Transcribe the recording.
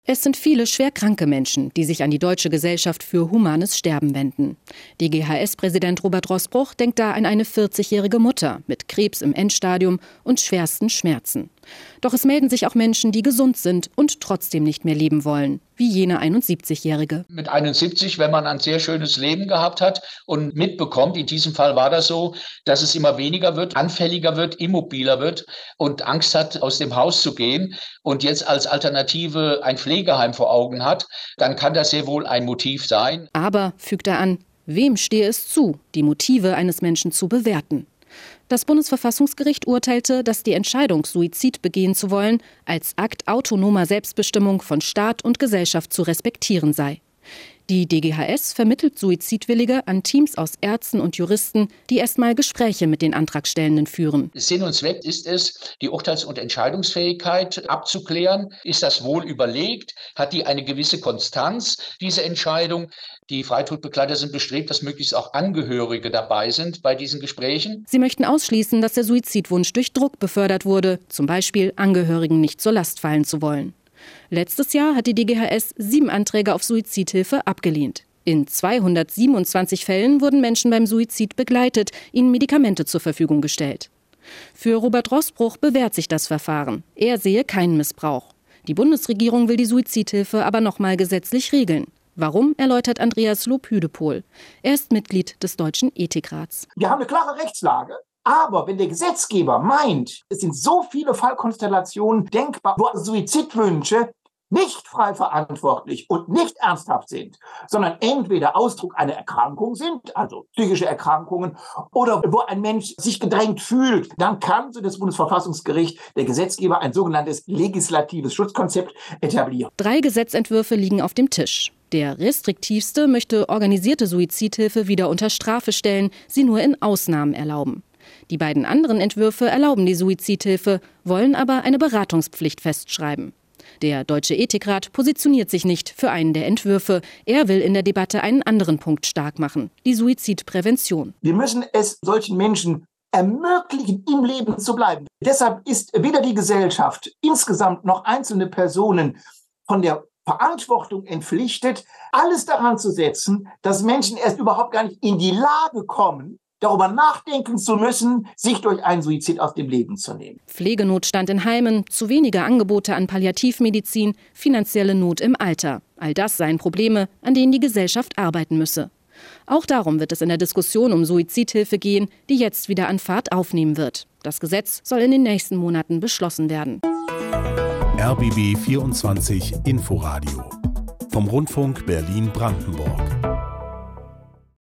Es sind viele schwer kranke Menschen, die sich an die Deutsche Gesellschaft für humanes Sterben wenden. DGHS-Präsident Robert Roßbruch denkt da an eine 40-jährige Mutter mit Krebs im Endstadium und schwersten Schmerzen. Doch es melden sich auch Menschen, die gesund sind und trotzdem nicht mehr leben wollen, wie jene 71-Jährige. Mit 71, wenn man ein sehr schönes Leben gehabt hat und mitbekommt, in diesem Fall war das so, dass es immer weniger wird, anfälliger wird, immobiler wird und Angst hat, aus dem Haus zu gehen und jetzt als Alternative ein Pflegeheim vor Augen hat, dann kann das sehr wohl ein Motiv sein. Aber, fügt er an, wem stehe es zu, die Motive eines Menschen zu bewerten? Das Bundesverfassungsgericht urteilte, dass die Entscheidung, Suizid begehen zu wollen, als Akt autonomer Selbstbestimmung von Staat und Gesellschaft zu respektieren sei. Die DGHS vermittelt Suizidwillige an Teams aus Ärzten und Juristen, die erstmal Gespräche mit den Antragstellenden führen. Sinn und Zweck ist es, die Urteils- und Entscheidungsfähigkeit abzuklären. Ist das wohl überlegt? Hat die eine gewisse Konstanz, diese Entscheidung? Die Freitodbegleiter sind bestrebt, dass möglichst auch Angehörige dabei sind bei diesen Gesprächen. Sie möchten ausschließen, dass der Suizidwunsch durch Druck befördert wurde, zum Beispiel Angehörigen nicht zur Last fallen zu wollen. Letztes Jahr hat die DGHS 7 Anträge auf Suizidhilfe abgelehnt. In 227 Fällen wurden Menschen beim Suizid begleitet, ihnen Medikamente zur Verfügung gestellt. Für Robert Roßbruch bewährt sich das Verfahren. Er sehe keinen Missbrauch. Die Bundesregierung will die Suizidhilfe aber nochmal gesetzlich regeln. Warum, erläutert Andreas Lob-Hüdepohl. Er ist Mitglied des Deutschen Ethikrats. Wir haben eine klare Rechtslage. Aber wenn der Gesetzgeber meint, es sind so viele Fallkonstellationen denkbar, wo Suizidwünsche nicht frei verantwortlich und nicht ernsthaft sind, sondern entweder Ausdruck einer Erkrankung sind, also psychische Erkrankungen, oder wo ein Mensch sich gedrängt fühlt, dann kann, so das Bundesverfassungsgericht, der Gesetzgeber ein sogenanntes legislatives Schutzkonzept etablieren. 3 Gesetzentwürfe liegen auf dem Tisch. Der restriktivste möchte organisierte Suizidhilfe wieder unter Strafe stellen, sie nur in Ausnahmen erlauben. Die beiden anderen Entwürfe erlauben die Suizidhilfe, wollen aber eine Beratungspflicht festschreiben. Der Deutsche Ethikrat positioniert sich nicht für einen der Entwürfe. Er will in der Debatte einen anderen Punkt stark machen: die Suizidprävention. Wir müssen es solchen Menschen ermöglichen, im Leben zu bleiben. Deshalb ist weder die Gesellschaft insgesamt noch einzelne Personen von der Verantwortung entpflichtet, alles daran zu setzen, dass Menschen erst überhaupt gar nicht in die Lage kommen, darüber nachdenken zu müssen, sich durch einen Suizid aus dem Leben zu nehmen. Pflegenotstand in Heimen, zu wenige Angebote an Palliativmedizin, finanzielle Not im Alter. All das seien Probleme, an denen die Gesellschaft arbeiten müsse. Auch darum wird es in der Diskussion um Suizidhilfe gehen, die jetzt wieder an Fahrt aufnehmen wird. Das Gesetz soll in den nächsten Monaten beschlossen werden. RBB 24 Inforadio vom Rundfunk Berlin-Brandenburg.